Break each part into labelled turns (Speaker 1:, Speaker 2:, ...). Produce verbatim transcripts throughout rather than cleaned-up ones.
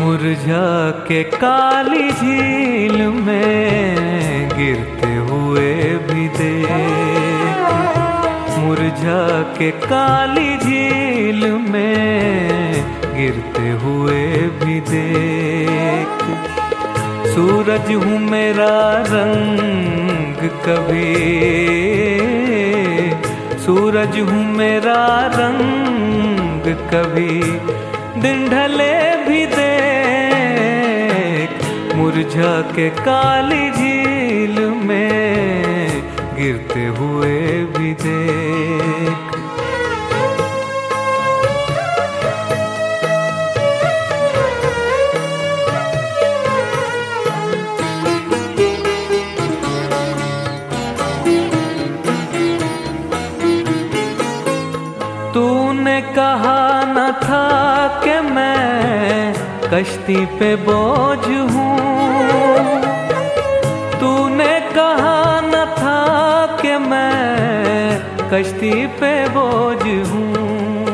Speaker 1: मुरझा के काली झील में गिरते हुए भी देख, मुरझा के काली झील में गिरते हुए भी देख। सूरज हूँ मेरा रंग कभी, सूरज हूँ मेरा रंग कभी, दिन ढले भी देख, मुरझा के काली झील में गिरते हुए भी देख। तूने कहा न था कि मैं कश्ती पे बोझ हूँ, तूने कहा न था कि मैं कश्ती पे बोझ हूँ,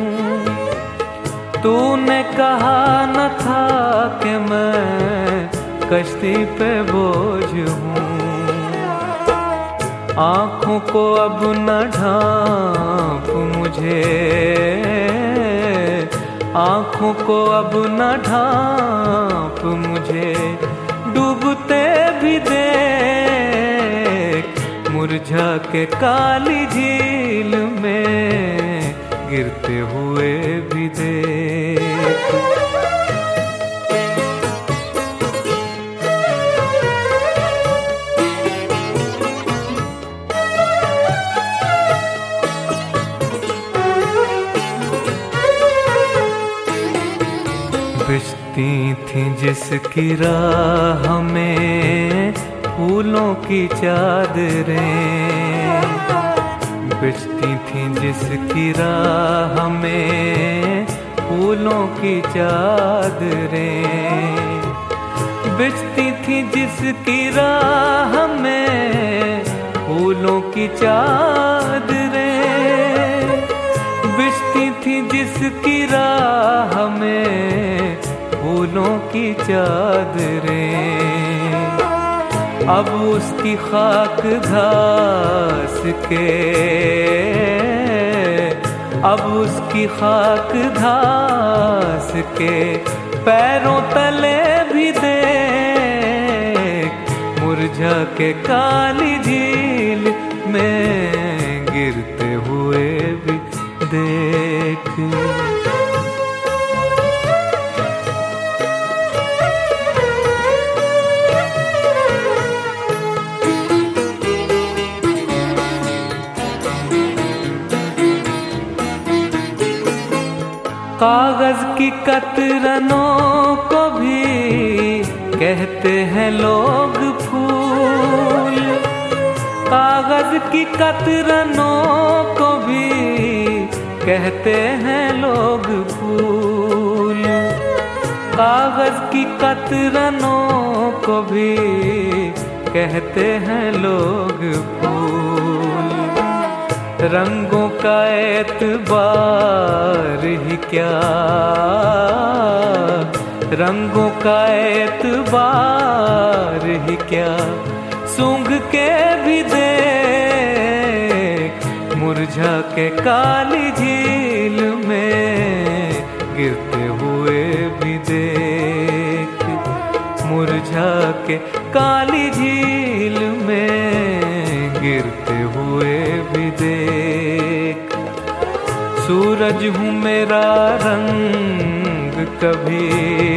Speaker 1: तूने कहा न था कि मैं कश्ती पे बोझ हूँ। आँखों को अब न ढाँप मुझे, आँखों को अब न ढाँप मुझे, डूबते भी देख, मुरझा के काली झील में गिरते हुए भी देख। बिछती थी जिसकी राह में फूलों की चादरें, बिछती थी जिसकी राह में फूलों की चादरें, बिछती थी जिसकी राह में फूलों की चादरें, बिछती थी जिसकी राह में फूलों की चादरें। अब उसकी खाक घास के, अब उसकी खाक घास के पैरों तले भी देख, मुरझा के काली झील में गिरते हुए भी देख। कागज की कतरनों को भी कहते हैं लोग फूल, कागज की कतरनों को भी कहते हैं लोग फूल, कागज की कतरनों को भी कहते हैं लोग फूल। रंगों का एतबार ही क्या, रंगों का एतबार ही क्या, सूंघ के भी देख, मुरझा के काली झील में गिरते हुए भी देख, मुरझा के काली झील में गिरते हुए भी देख। सूरज हूँ मेरा रंग कभी,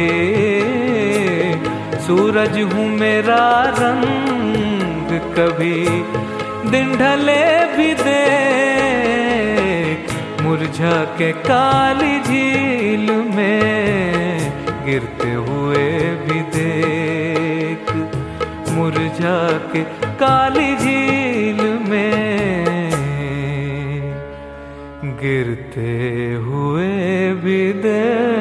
Speaker 1: सूरज हूँ मेरा रंग कभी, दिन ढले भी देख, मुरझा के काली झील में गिरते हुए भी देख, मुरझा के काली झील में गिरते हुए भी देख।